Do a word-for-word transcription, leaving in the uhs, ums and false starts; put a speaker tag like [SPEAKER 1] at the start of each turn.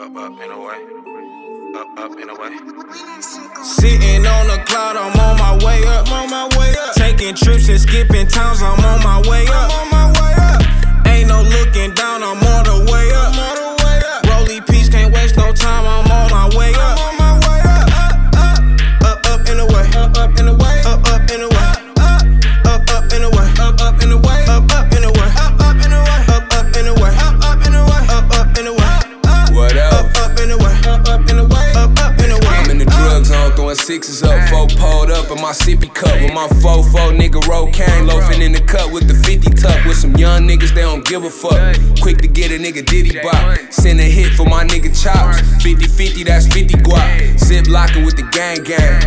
[SPEAKER 1] Up, up, and away. Up, up, and away.
[SPEAKER 2] Sitting on the cloud, I'm on my way up. I'm on my way up. Taking trips and skipping towns, I'm on my way up. I'm on my way up. Ain't no looking down, I'm on the way up. I'm on the way up. Rollie Peace, can't waste no time, I'm on my way up. I'm on my way up. Up, up, up, up and away. Up, up and away. Up, up and away. Up, up and away. Up, up and away. Up, up and away. Up, up and away. Up, up and away. Up, up and away. Up, up and away.
[SPEAKER 3] What else?
[SPEAKER 2] Up, up and away. Up, up and away. Up, up and away.
[SPEAKER 3] I'm in the drug zone, throwing sixes up. Four pulled up in my sippy cup with my four four nigga cocaine loafing in the cut with the fifty tuck. With some young niggas, they don't give a fuck. Quick to get a nigga diddy bop. Send a hit for my nigga chops. fifty fifty, that's fifty guap. Zip locking with the gang gang.